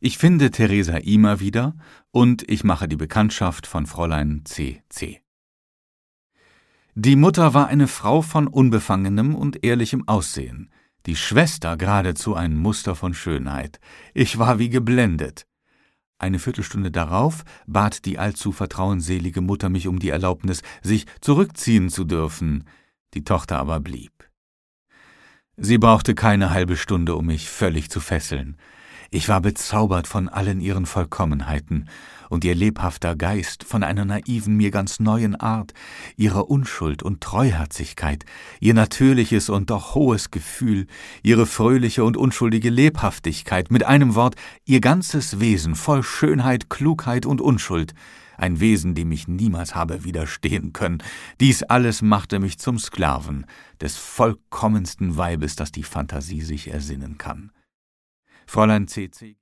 Ich finde Theresa Imer wieder und ich mache die Bekanntschaft von Fräulein C.C. Die Mutter war eine Frau von unbefangenem und ehrlichem Aussehen, die Schwester geradezu ein Muster von Schönheit. Ich war wie geblendet. Eine Viertelstunde darauf bat die allzu vertrauensselige Mutter mich um die Erlaubnis, sich zurückziehen zu dürfen. Die Tochter aber blieb. Sie brauchte keine halbe Stunde, um mich völlig zu fesseln. Ich war bezaubert von allen ihren Vollkommenheiten und ihr lebhafter Geist von einer naiven, mir ganz neuen Art, ihrer Unschuld und Treuherzigkeit, ihr natürliches und doch hohes Gefühl, ihre fröhliche und unschuldige Lebhaftigkeit, mit einem Wort, ihr ganzes Wesen voll Schönheit, Klugheit und Unschuld, ein Wesen, dem ich niemals habe widerstehen können. Dies alles machte mich zum Sklaven des vollkommensten Weibes, das die Fantasie sich ersinnen kann. Fräulein C.C.